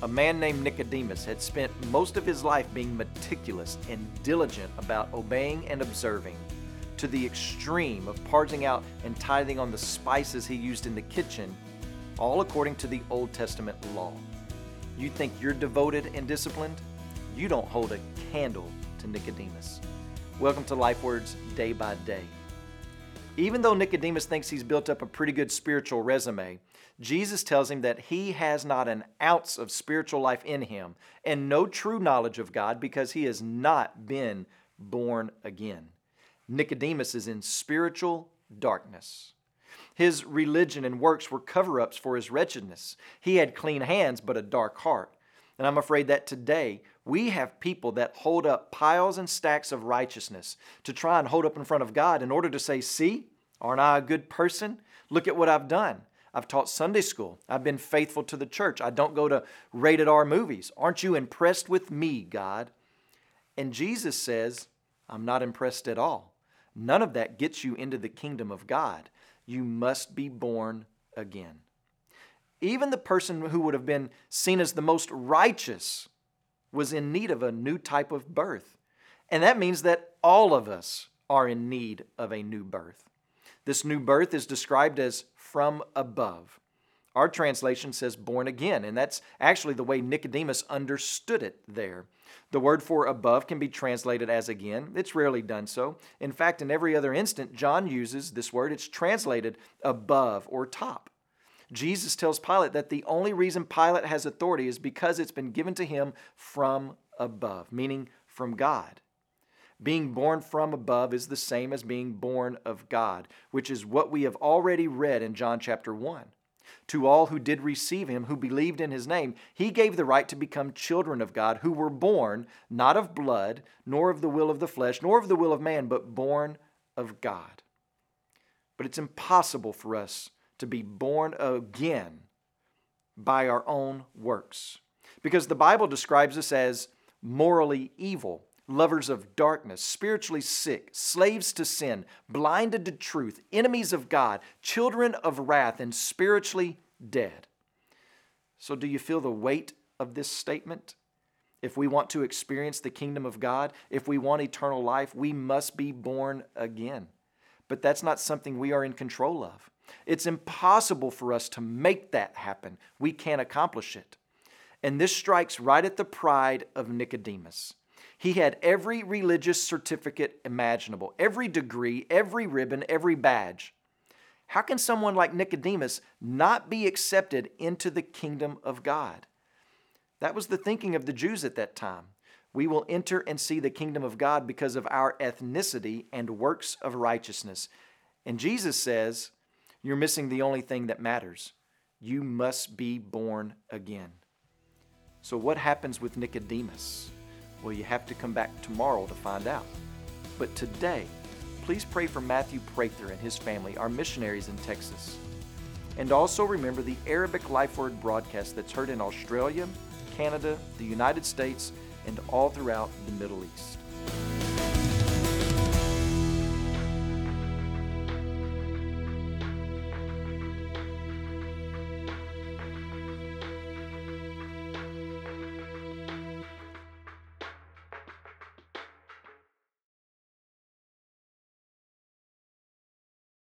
A man named Nicodemus had spent most of his life being meticulous and diligent about obeying and observing, to the extreme of parsing out and tithing on the spices he used in the kitchen, all according to the Old Testament law. You think you're devoted and disciplined? You don't hold a candle to Nicodemus. Welcome to LifeWords Day by Day. Even though Nicodemus thinks he's built up a pretty good spiritual resume, Jesus tells him that he has not an ounce of spiritual life in him and no true knowledge of God because he has not been born again. Nicodemus is in spiritual darkness. His religion and works were cover-ups for his wretchedness. He had clean hands but a dark heart. And I'm afraid that today we have people that hold up piles and stacks of righteousness to try and hold up in front of God in order to say, see, aren't I a good person? Look at what I've done. I've taught Sunday school. I've been faithful to the church. I don't go to rated R movies. Aren't you impressed with me, God? And Jesus says, I'm not impressed at all. None of that gets you into the kingdom of God. You must be born again. Even the person who would have been seen as the most righteous was in need of a new type of birth. And that means that all of us are in need of a new birth. This new birth is described as from above. Our translation says born again, and that's actually the way Nicodemus understood it there. The word for above can be translated as again. It's rarely done so. In fact, in every other instant, John uses this word. It's translated above or top. Jesus tells Pilate that the only reason Pilate has authority is because it's been given to him from above, meaning from God. Being born from above is the same as being born of God, which is what we have already read in John chapter 1. To all who did receive him, who believed in his name, he gave the right to become children of God, who were born not of blood, nor of the will of the flesh, nor of the will of man, but born of God. But it's impossible for us to be born again by our own works, because the Bible describes us as morally evil, lovers of darkness, spiritually sick, slaves to sin, blinded to truth, enemies of God, children of wrath, and spiritually dead. So do you feel the weight of this statement? If we want to experience the kingdom of God, if we want eternal life, we must be born again. But that's not something we are in control of. It's impossible for us to make that happen. We can't accomplish it. And this strikes right at the pride of Nicodemus. He had every religious certificate imaginable, every degree, every ribbon, every badge. How can someone like Nicodemus not be accepted into the kingdom of God? That was the thinking of the Jews at that time. We will enter and see the kingdom of God because of our ethnicity and works of righteousness. And Jesus says, you're missing the only thing that matters. You must be born again. So what happens with Nicodemus? Well, you have to come back tomorrow to find out. But today, please pray for Matthew Prather and his family, our missionaries in Texas. And also remember the Arabic Life Word broadcast that's heard in Australia, Canada, the United States, and all throughout the Middle East.